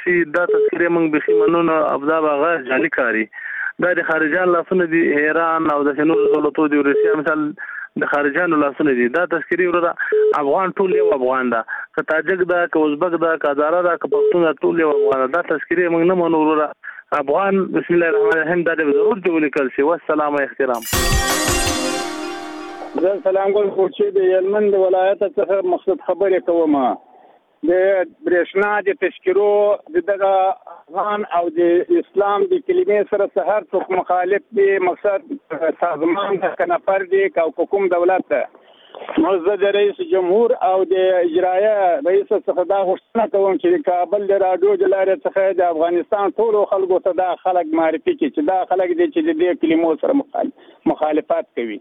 شي دا تذکرې موږ بخي منونه ابدا باغه جالي کاری دا د خارجان لاسونه دي ایران او د نورو دولتو د روسیا مثال د خارجانو لاسونه دي دا تذکرې ورته افغان ټول یو افغان دا که تاجک دا که ازبک دا که هزاره دا که پښتون دا ټول یو افغان دا تذکرې موږ نه منو ورته افغان بسم الله الرحمن الرحیم دا د ضرور دی ولیکل شي والسلام احترام سلام ګل کوچي د هلمند ولایت څخه مقصد خبرې کوم د برېښنا د تشکیرو دغه افغان او د اسلام د کلمې سره سهار څوک مخالف دي مقصد سازمان د کنفر دي او کوم دولت ده موږ د رئیس جمهور او د اجرایه رئیس څخه دا غوښتنه کوم چې کابل د راډیو د لارې څخه د افغانستان ټولو خلکو ته دا خلک معرفي کړي چې دا خلک دي چې د دې کلمو سره مخالفت کوي.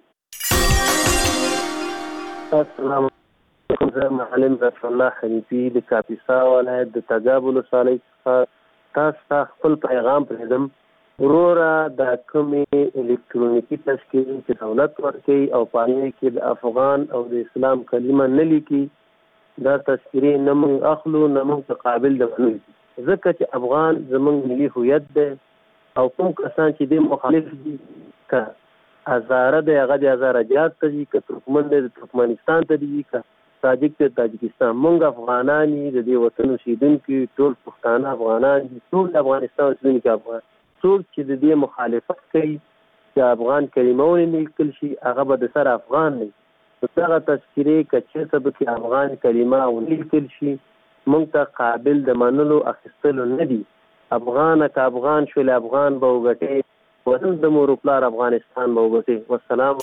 السلام علیکم زه معلم ظفر الله حنیفي د کاپیسا ولایت د تګاب ولسوالۍ څخه تاسو خپل پیغام پرېږدم. وروره د کومې الکترونیکي تشکیل چې دولت ورکوي او په هغې کې د افغان او د اسلام کلمه نه لیکي دا تذکرې نه موږ اخلو نه موږ ته قابل د منلو ځکه چې افغان زموږ ملي هویت دی او کوم کسان چې دې مخالف دي که هزاره دی هغه د هزارهجات ته دي که ترکمن دی د ترکمنستان ته دي که تاجک دی تاجکستان موږ افغانان یو د دې وطن اوسېدونکي ټول پښتانه افغانان دي ټول د افغانستان اوسېدونکي افغان څوک چې د دې مخالفت کوي چې افغان کلمه ونه لیکل شي هغه به د سر افغان دی دغه تذکرې که چېرته به کې افغان کلمه ونه لیکل شي موږ ته قابل د منلو اخیستلو نه دي. افغانه که افغان شول افغان به وګټې وطن د مور پلار افغانستان به وګټي. والسلام.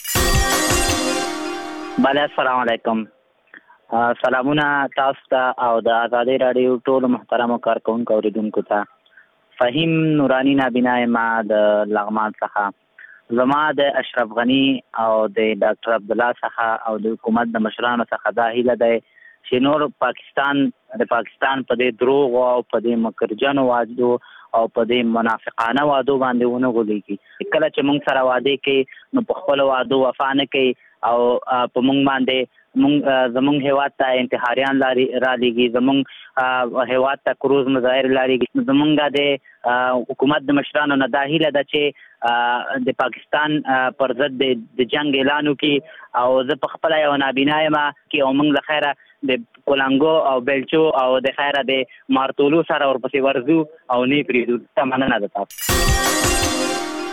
بله السلام علیکم. سلامونه تاسو ته او د ازادۍ راډیو ټولو محترمو کارکوونکو اورېدونکو ته. فهیم نوراني نابینا ما د لغمان څخه زما د اشرف غني او د ډاکټر عبدالله څخه او د حکومت د مشرانو څخه دا هیله دی چې نور پاکستان په دې دروغ او په دې مکرجنو وعدو او په دې منافقانه وعدو باندې ونه غولېږي. کله چې موږ سره وعدې کوي نو په خپلو وعدو وفا نه کوي او په موږ باندې زموږ هیواد ته انتحاریان رالیږي زموږ هیواد ته کروز مظاهر رالیږي. زموږ د حکومت د مشرانو نه دا هیله ده چې د پاکستان پر ضد د جنگ اعلان وکړي او زه په خپله یو نابینا یم او موږ له خیره د کولانګو او بیلچو او د خیره د مارتولو سره ورپسې ورځو او نه پرېږدو. مننه ده تاسو.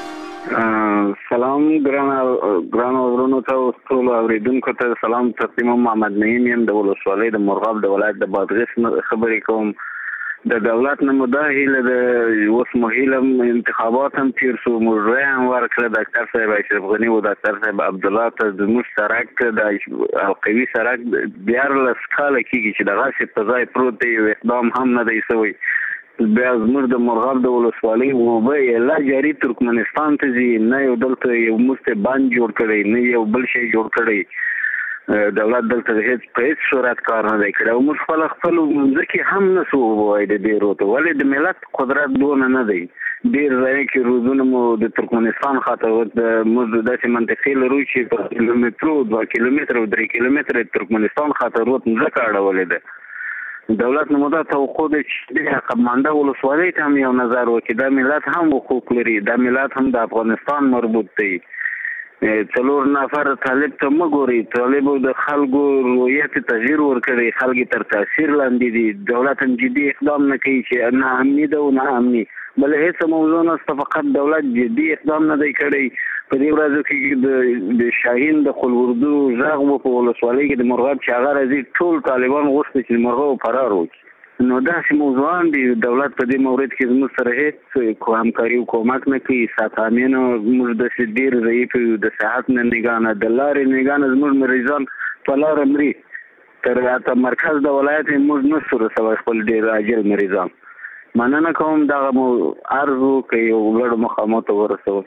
سلام ګرانو ورونو ته ټولو اورېدونکو ته سلام تقدیم. محمد نعیم یم د ولسوالۍ د مرغاب د ولایت د بادغیس خبرې کوم. د دولت نه مو دا هیله ده اوس مو هیله انتخابات هم تېر شو موږ رای هم ورکړه ډاکټر صاحب اشرف غني او ډاکټر صاحب عبدالله ته زموږ سړک د القوي سړک 14 کاله کېږي چې دغسې په ځای پروت دی یو اقدام هم نه دی شوی. بیا زموږ د مرغاب د ولسوالۍ اوبه یې لا جاري ترکمنستان ته ځي نه یو دلته یو موږ بند جوړ کړی نه یو بل شی جوړ کړی. دولت دلته په هېڅ صورت کار نه دی کړی او موږ خپلو مځکې هم نه شو ووایو د دې روته ولې د ملت قدرت دونه نه دی. ډېر ځایو کې روزونه مو د ترکمنستان خاطر موږ داسې منطقې لرو چې په کیلومترو 2 کیلومتره او 3 کیلومتره ترکمنستان خاطر روت مځکه اړولې ده. دولت نه مو دا توقع ده چې د عقبمانده ولسوالۍ ته هم یو نظر وکړي. دا ملت هم حقوق لري دا ملت هم د افغانستان مربوط دی. 4 نفر طالب ته مه ګورئ. طالبو د خلکو رویت تغییر ورکړی خلک تر تاثیر لاندې دي. دولت هم جدي اقدام نه کوي چې نه امني ده او نه امني بل هیڅ موضوع نشته فقط دولت جدي اقدام نه دی کړی. په دې ورځو کې د شاهین د خلوردو غږ و په ولسوالۍ کې د مرغاب چې هغه راځي ټول طالبان غوښتي چې مرغاب فرار وکړي. نو داسې موضوعان دي. دولت په دې مورد کې زموږ سره هېڅ همکاري او کومک نه کوي. ساتامینو موږ داسې ډېر ضعیف یو د صحت نه نګاه نه د لارې نګاه نه زموږ مریضان په لاره مري تر حتی مرکز د ولایت موږ نه سو رسوی خپل ډېر عاجل مریضان. مننه کوم دغه مو عرض وکړئ یو لوړ مقامو ته ورسوم.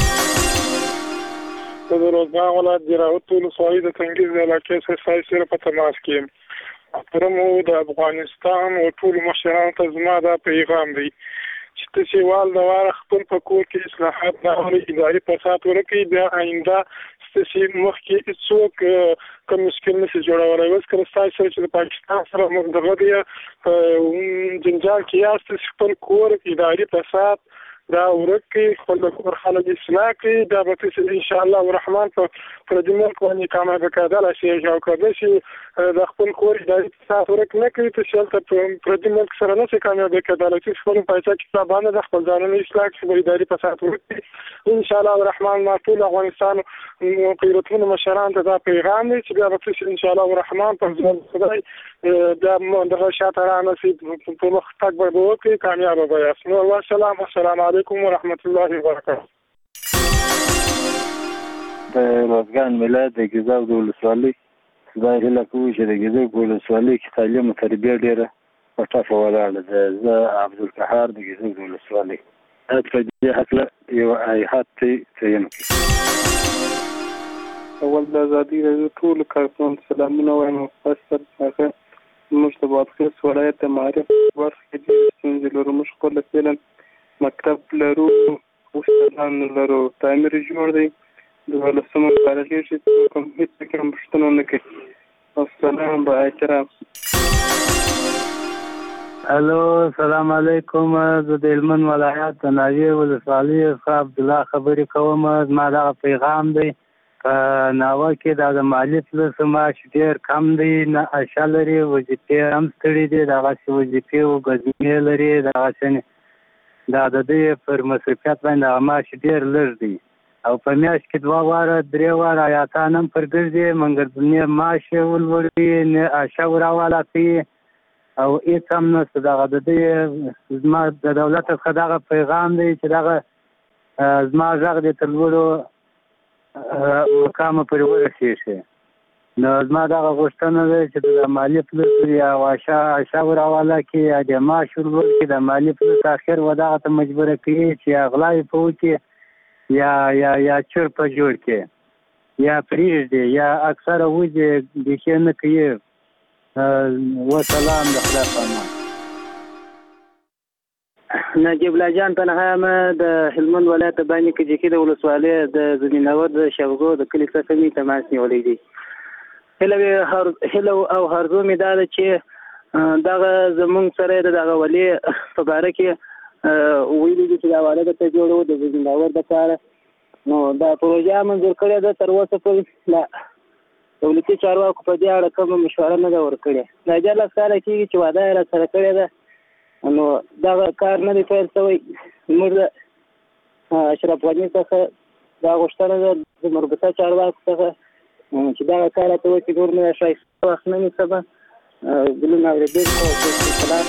زه د روزګان ولایت د راوت ولسوالۍ د تنګیز د علاقې څخه ستاسو سره په تماس کې یم. محترمو د افغانستان او ټولو مشرانو ته زما دا پیغام دی چې تاسې وال د واره خپل په کور کې اصلاحات راولئ اداري فساد ورکړئ بیا آینده چې مخکې څوک کوم مشکل نشي جوړولای. اوس کله ستاسو سره چې د پاکستان سره موږ دغه دی جنجال کې یاست، خپل کور اداري فساد دا ورکه خپل کور خلک اصلاح کړي، دا به ان شاء الله الرحمن په دې ملک باندې کامیاب کېدل شي او کېدل شي د خپل کور اداري فساد ورک نه کړي ته شلته په دې ملک سره نه شي کامیاب کېدل چې خپل پیسې کې باندې د خپل ځانونه اصلاح کړي، اداري فساد ورک ان شاء الله الرحمن ما ټول افغانستان قیرتونو مشران ته دا پیغام دی چې بیا به ان شاء الله الرحمن په ځل خدای دا دغه شاته را نصیب په مخ تک به وکړي، کامیاب به یاست. نو والسلام، السلام علیکم ورحمت الله وبرکاته. د روزګان ولایت د ګیزاب د ولسوالۍ خدای هیله کوي چې د ګیزاب په ولسوالۍ کې تعلیم او تربیه ډېره په ټپه ولاړه ده. زه عبدالقهار د ګیزاب د ولسوالۍ په دې هکله یو هیات تعین کړي. اول د ازادي راډیو ټول کارکونکو سلامونه وایم. خاص هغه موږ د بادغیس ولایت د معارف برخه کې د ستونزې لرو. موږ خپل فعلا مکتب لرو، استادان لرو، تعمیر جوړ دی، د ولسمو کارګر چې کوم هیڅ کوم پښتنه نه کوي. السلام با احترام. الو السلام علیکم. زه د هلمند ولایت د ناوې ولسوالۍ څخه عبدالله خبرې کوم. زما دغه پیغام دی په ناوه کې دا د مالی فلس معاش ډېر کم دی، نه عشا لري، وظیفې هم ستړي دي، دغسې وظیفې او ګزمې لري، دغسې دا د دوی پر مصرفیت باندې هغه معاش ډېر لږ دی او په میاشت کې 2 واره 3 واره ایاتان هم پر ګرځي، مګر نه معاش ولوړوي نه عشا وراواله کوي او هېڅ هم نشته. دغه د دوی زما د دولت څخه دغه پیغام دی چې دغه زما غږ دی تر لوړو مقامه پورې ورسېږي. نو زما دغه غوښتنه ده چې د مالي فلس یا عشا وراواله کړي یا د معاش ورلوړ کړي، د مالي فلس اخر و دغه ته مجبوره کړي چې یا غلا یې په وکړي یا چور په جوړ کړي یا پرېږدي یا اکثره وځي بیخي نه کوي. وسلام، د خدای په امان. نجیب الله جان تنها ما د هلمند ولایت باندې کې چې د ولسوالۍ د زمینور د شوګو د کلی څخه می تماس نیولې دي. هله او هرزو می دا چې دغه زمونږ سره دغه ولی په باره کې ویلي دي چې دا واده ته جوړو د زمینور د کار. نو دا پروژه منظور کړې ده، تر اوسه پورې لا دولتي چارواکو په دې اړه کومه مشوره نه ده ورکړې. دا 10 کاله کېږي چې واده یې راسره کړې ده، نو دغه کار نه دی پیل شوی. موږ د اشرف غني څخه دا غوښتنه ده د مربوطه چارواکو څخه چې دغه کار ته وکړي، نور نه ښایسته وخت نه نیسه. ګلونه اورېدونکو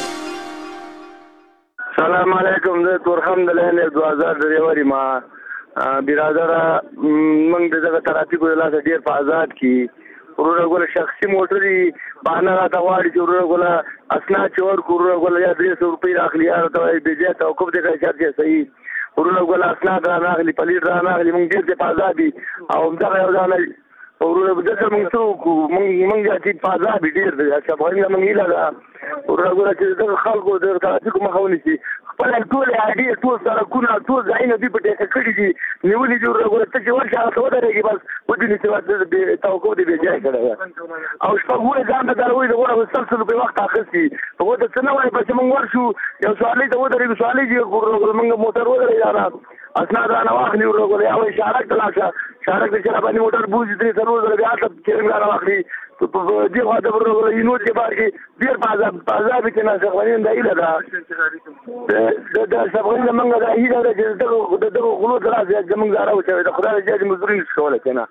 سلام علیکم. زه تورخم د لینې 2000 ډریوري ما برادره موږ دغه ترافیکو د لاسه ډېر په آزاد کړي. ورونه ګوله شخصي موټري بهانه راته غواړي چې ورونه ګوله اسناد چې ورکړو، ورونه ګوله یا 300 روپۍ راخلي، یا راته وایي بې ځایه توقف دی که چارج یې صحیح. ورونه ګوله اسناد راناخلي، پلیټ راناخلي. موږ ډېر دی په آزاد دي او همدغه یو ځانه ورونه دلته موږ څه وکړو، موږ چې په آزاد دي ډېر دی. اشرف غني زموږ هیله ده ورونه ګوله چې دغه خلکو د ترافیکو مخه ونیسي. خپل ټول اډې ټول سړکونه ټول ځایونه دوی په ټیکه کړي دي، نیولي دي. ورونه ګوله ته چې ورشې هغه ته ودرېږي، بس ودې نیسي، توقف دې بې ځایه کړی ده. او شپږ ځان ته دا وایي د غوره 100 روپۍ وخت اخیستي، هغو ته څه نه وایي. پس موږ ورشو یو سوارلۍ ته ودرېږو، سوارلۍ چې موږ موټر ودرېږي اسناد رانه واخلي، ورونه ګوله یا وایي شارک ته لاړ شه، شارک ته چې راباندې موټر بوځي 3-4 ځله بیا هلته چرنګ رانه واخلي. دې خوا ته ورونه ګوله یونو چې بار کې ډېر په عذاب کې نه اشرف غني دا هیله ده د اشرف غني زموږ دا هیله ده چې د دغو غلو ته راسي زموږ دا راوچوي. د خدای له جهاد مزدوري نشي کولی که نه.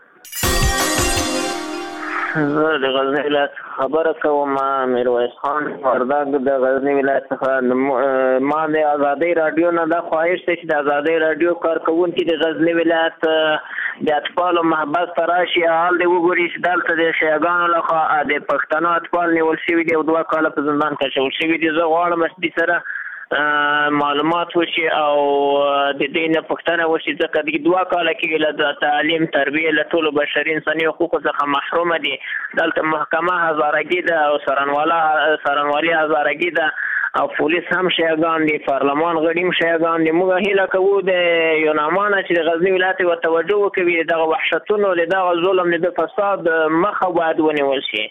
زه د غزني ولایت خبره کوم. میرویس خان وردګ د غزني ولایت څخه. ما د ازادۍ راډیو نه دا خواهش دی چې د ازادۍ راډیو کارکوونکي د غزني ولایت د اطفالو محبس ته راشي، حال دې وګوري چې دلته د شیعاګانو لخوا د پښتنو اطفال نیول شوي دي او 2 کاله په زندان کې اچول شوي دي. زه غواړم چې دې سره معلومات وشي او د دې نه پوښتنه وشي، ځکه د 2 کاله کې له تعلیم تربیه له ټولو بشري انساني حقوقو څخه محرومه دي. دلته محکمه هزارګي ده او څارنوالي هزارګي ده او پولیس هم شیعاګان دي، پارلمان غړي هم شیعاګان دي. موږ هیله کوو د یوناما نه چې د غزني ولایت ورته توجه وکوي، دغه وحشتونو له دغه ظلم د فساد مخه باید ونیول شي.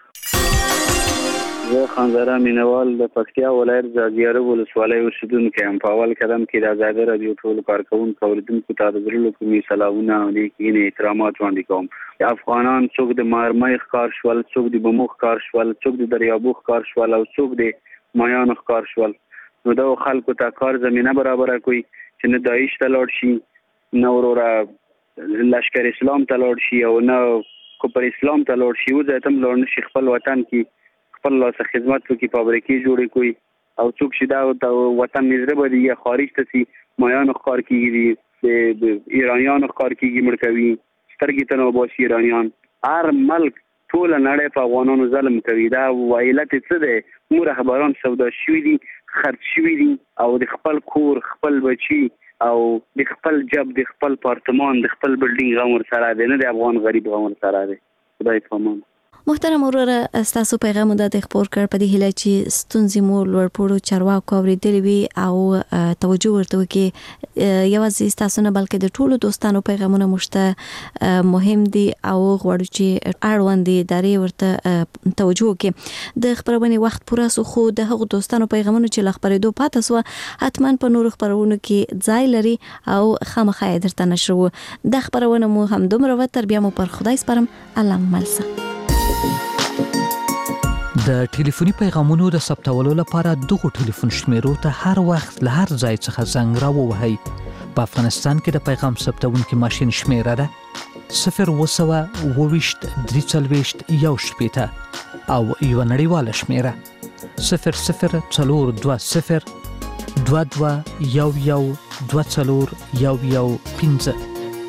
زه خانزره مینوال د پکتیا ولایت ځاځي ولسوالۍ اوسیدونکی یم. په اول قدم کې د ازادي راډیو ټولو کارکوونکو اوریدونکو ته د زړه له کومې سلامونه او نیکې احترامات وړاندې کوم. افغانان څوک د مارمۍ ښکار شول، څوک د بمو ښکار شول، څوک د دریابو ښکار شول او څوک د مایانو ښکار شول. نو دغو خلکو ته کار زمینه برابره کړئ چې نه داعش ته لاړ شي، نه وروره لشکر اسلام ته لاړ شي او نه کفر اسلام ته لاړ شي. وځای ته هم لاړ نه شي، خپل وطن کې خپل لاسه خدمت وکړي، فابریکې جوړې کړي او څوک چې دا وطن مزربه دي یا خارج ته سي مایانو ښکار کېږي، د ایرانیانو ښکار کېږي، مړ کوي، سترګې ته نه وباسي ایرانیان. هر ملک ټوله نړۍ په افغانانو ظلم کوي. دا علت څه دی؟ موږ رهبران سودا شوي دي، خرڅ شوي دي او د خپل کور، خپل بچي او د خپل جب، د خپل پارتمان، د خپل بلډینګ غم ورسره دی، نه د افغان غریب غم ورسره دی. خدای پامان. محترم وروره، ستاسو پیغام د خپور کړ په دې هیله چې ستونزې مو لوړپوړو چارواکو اورېدلې وي او توجه ورته وکړي. یوازې ستاسو نه بلکې د ټولو دوستانو پیغامونه موږ مهم دي او غواړو چې اړوند ادارې ورته توجه وکړي. د خبرونې وخت پوره سو، خو د هغو دوستانو پیغامونه چې له خبرېدو پاتې سوه حتما په نورو خبرونو کې ځای لري او خامخا یې درته نشروو. دا خبرونه مو همدومره وه. تر بیا مو پر خدای سپارم. الله مو مل شه. د ټلیفوني پیغامونو د ثبتولو لپاره دغه ټلیفون شمیرو ته هر وخت له هر ځای څخه زنګ راووهئ. په افغانستان کې د پیغام ثبتونکي ماشین شمیره ده 020 23 1 او یو نړیواله شمیره 0042 22 11 24 11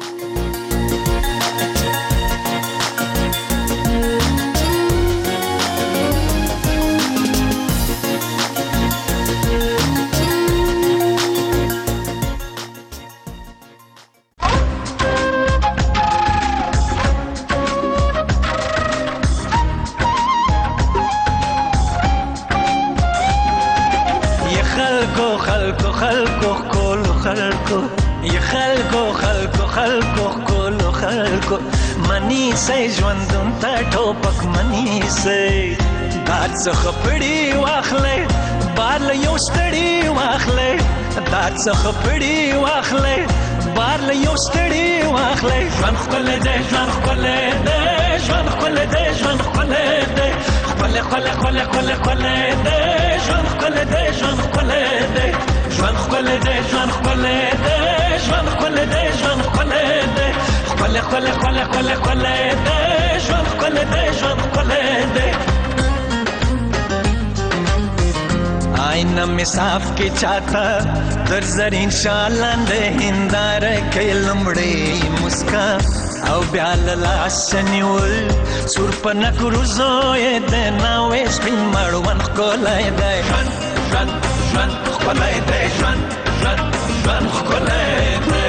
ژوندون تا ټوپک منی سي دات څخه پړی واخلې بار له یو ستړي واخلې دات څخه پړی واخلې بار له یو ستړي واخلې ژوند خپل دې ژوند خپل دې ژوند خپل دې ژوند خپل دې خپل خپل خپل خپل خپل دې ژوند خپل دې ژوند خپل دې ژوند خپل دې ژوند خپل دې ژوند خپل دې ژوند خپل دې خپل خپل خپل خپل خپل دې ژوند خپل دې ژوند خپل دې آئینه می صاف کې چاته در زرین شالان دې هندار کې لمړې مسکا او بیا لاس نیول سور په نکرو زوی دې ناوې سپین مړوند کولای دې ژوند ژوند خپلای دې ژوند ژوند خپلای دې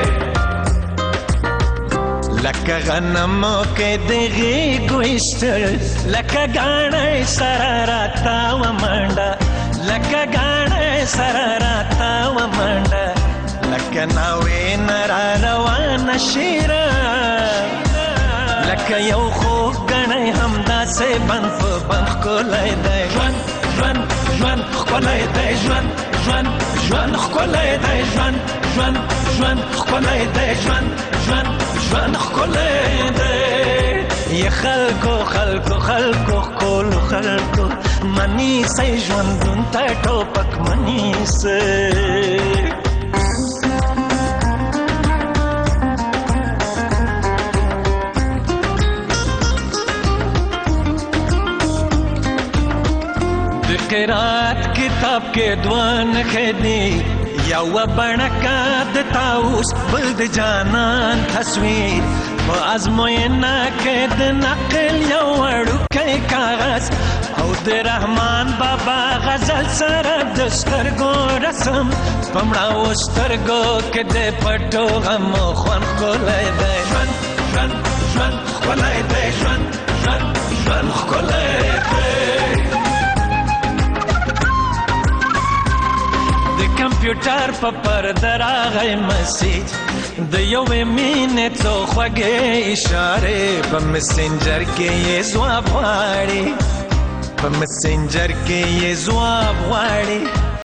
لکه غنمو کې دغې ګوشتل لکه غاڼې سره راتا و منډه لکه غاڼې سره راتا و منډه لکه ناوې نه را روانه شیره لکه یو خوږ ګڼی همداسې بند په بند ښکلی دی ژوند ژوند ژوند ښکلی دی ژوند ژوند ژوند ښکلی دی ژوند ژوند ژوند ښکلی دی ژوند ژوند ژوند ښکلی دی یا خلکو خلکو خلکو ښکلو خلکو منیسئ ژوندون ته ټوپک منیسئ قرات کتاب کې دوان خدي یو بڼکا د تاوس بل د جانان تصویر په ازموینه کې د نقل یو وړوکی کاغذ او د رحمان بابا غزل سره د سترګو رسم په مړاو سترګو کې د پټو غمو خوند ښکلی دی ژوند ژوند ژوند ښکلی دی ژوند ژوند ژوند ښکلی دی د کمپیوټر په پرده راغی مسیج د یوې مینې څو خوږې اشارې په مسنجر کې یې ځواب غواړي په مسنجر کې یې ځواب غواړي